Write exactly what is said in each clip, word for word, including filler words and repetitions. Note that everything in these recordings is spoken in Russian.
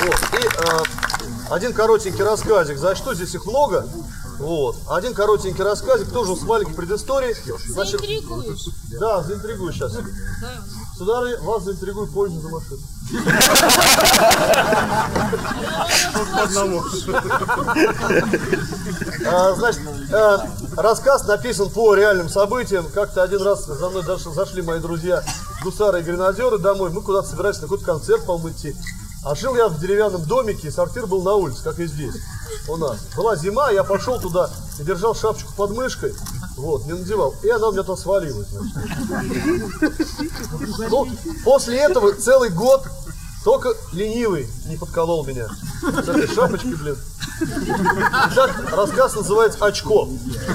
Вот. И э, один коротенький рассказик. За что здесь их много? Вот. Один коротенький рассказик, тоже с маленькой предысторией. Значит, заинтригуешь. Да, заинтригую сейчас. Да. Сударыня, вас заинтригую позже за машину. Значит, рассказ написан по реальным событиям. Как-то один раз за мной зашли мои друзья гусары и гренадеры домой. Мы куда-то собирались на какой-то концерт, по-моему, идти. А жил я в деревянном домике, и сортир был на улице, как и здесь, у нас. Была зима, я пошел туда и держал шапочку под мышкой, вот, не надевал, и она у меня то свалилась, значит. Ну, после этого целый год только ленивый не подколол меня с этой шапочкой, блин. Итак, рассказ называется «Очко».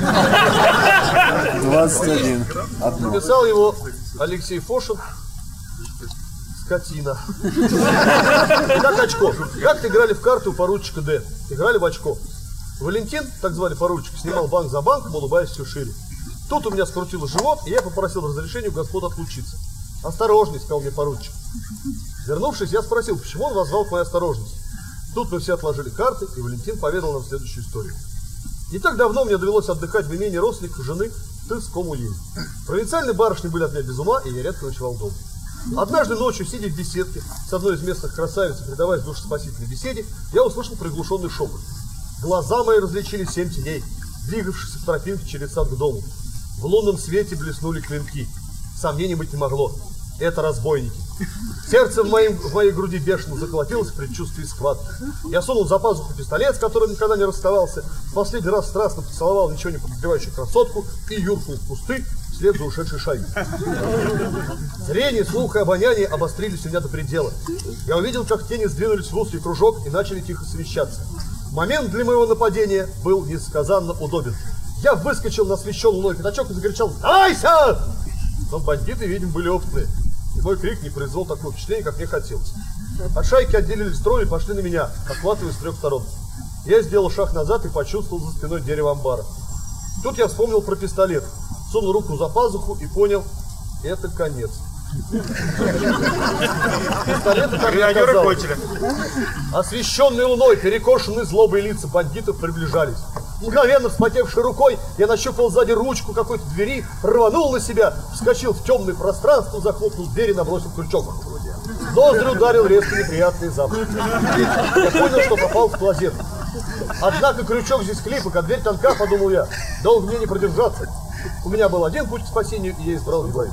двадцать один. Написал его Алексей Фошин. Скотина. Итак, очко. Как-то играли в карты у поручика Д. Играли в очко. Валентин, так звали поручик, снимал банк за банком, улыбаясь все шире. Тут у меня скрутило живот, и я попросил разрешения у господ отлучиться. «Осторожней», сказал мне поручик. Вернувшись, я спросил, почему он воззвал к моей осторожности. Тут мы все отложили карты, и Валентин поведал нам следующую историю. Не так давно мне довелось отдыхать в имении родственников жены в Тырском уезде. Провинциальные барышни были от меня без ума, и я редко ночевал дома. Однажды ночью, сидя в беседке с одной из местных красавиц, предаваясь душеспасительной беседе, я услышал приглушенный шепот. Глаза мои различили семь теней, двигавшихся по тропинке через сад к дому. В лунном свете блеснули клинки. Сомнений быть не могло. Это разбойники. Сердце в, моем, в моей груди бешено заколотилось в предчувствии схватки. Я сунул за пазуху пистолет, с которым никогда не расставался, в последний раз страстно поцеловал ничего не подозревающую красотку и юркнул в кусты вслед за ушедшей шайкой. Зрение, слух и обоняние обострились у меня до предела. Я увидел, как тени сдвинулись в узкий кружок и начали тихо совещаться. Момент для моего нападения был несказанно удобен. Я выскочил на освещенный луной пятачок и закричал «Сдайся!». Но бандиты, видимо, были опытные. И мой крик не произвел такого впечатления, как мне хотелось. От шайки отделились трое и пошли на меня, охватывая с трех сторон. Я сделал шаг назад и почувствовал за спиной дерево амбара. Тут я вспомнил про пистолет, сунул руку за пазуху и понял, это конец. Пистолеты, как я сказал, освещенные луной, перекошенные злобой лица бандитов приближались. Мгновенно вспотевшей рукой я нащупал сзади ручку какой-то двери, рванул на себя, вскочил в темное пространство, захлопнул дверь и набросил крючок. В ноздри ударил резко неприятный запах. Я понял, что попал в клозет. Однако крючок здесь хлипок, а дверь тонка, подумал я. Долго мне не продержаться. У меня был один путь к спасению, и я избрал его.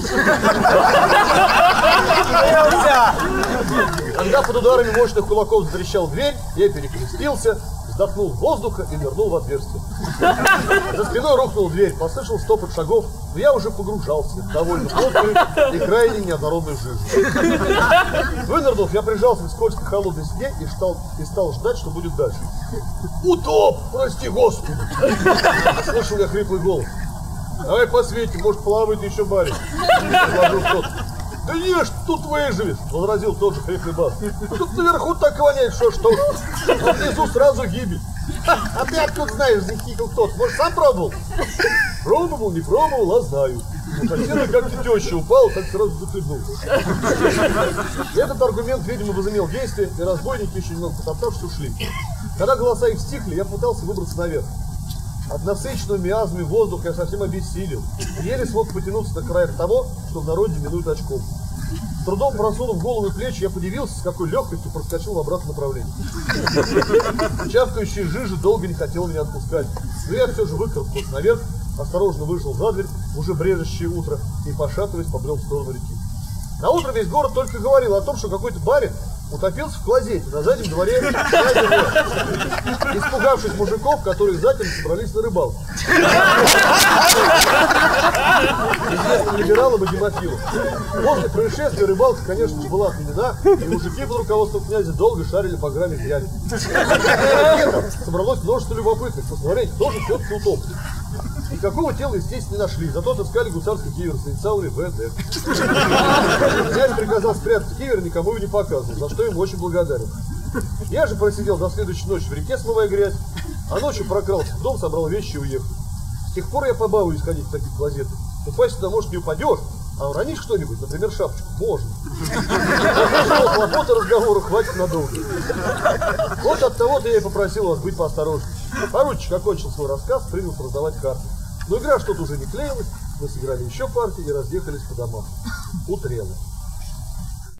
Когда под ударами мощных кулаков затрещал дверь, я перекрестился, вздохнул воздуха и нырнул в отверстие. За спиной рухнула дверь, послышал стопот шагов, но я уже погружался, довольно плотную и крайне неоднородную жижу. Вынырнув, я прижался к скользкой холодной стене и стал, и стал ждать, что будет дальше. «Утоп! Прости, Господи!» Слышал я хриплый голос. «Давай посветим, может, плавает еще барин». «Да ешь, тут выживет», — возразил тот же хриплый бас. «Тут наверху так воняет, что что, а внизу сразу гибель». «А ты откуда знаешь?» — захихикал тот. «Может, сам пробовал?» «Пробовал, не пробовал, а знаю». Соседа как-то теща упала, так сразу захлебнулся. Этот аргумент, видимо, возымел действие, и разбойники, еще немного потоптавшись, ушли. Когда голоса их стихли, я пытался выбраться наверх. От насыщенного миазмами воздуха я совсем обессилел. Еле смог потянуться на краях того, что в народе именуют очком. С трудом просунув голову и плечи, я подивился, с какой легкостью проскочил в обратном направлении. Чавкающая жижа долго не хотела меня отпускать. Но я все же выкарабкался наверх, осторожно вышел за дверь, уже брежущее утро, и, пошатываясь, побрел в сторону реки. На утро весь город только говорил о том, что какой-то барин утопился в клозете на заднем дворе. Испугавшись мужиков, которые затем собрались на рыбалку. Известным либералам и демофилам. После происшествия рыбалка, конечно, была отменена, и мужики под руководством князя долго шарили по грани в яме. Собралось множество любопытных, посмотреть, кто же все-таки утоп. Никакого тела, естественно, не нашли, зато отыскали гусарский кивер с инициалами вэ дэ. Князь приказал спрятать кивер, никому его не показывал, за что ему очень благодарен. Я же просидел до следующей ночи в реке, смывая грязь, а ночью прокрался в дом, собрал вещи и уехал. С тех пор я побаиваюсь ходить в таких клозетах. Упасть туда, может, не упадешь, А уронишь что-нибудь, например, шапочку, можно. Хлопоты разговору хватит надолго. Вот от того-то я и попросил вас быть поосторожнее. Поручик окончил свой рассказ, принялся раздавать карты. Но игра что-то уже не клеилась, мы сыграли еще партии и разъехались по домам. Утрело.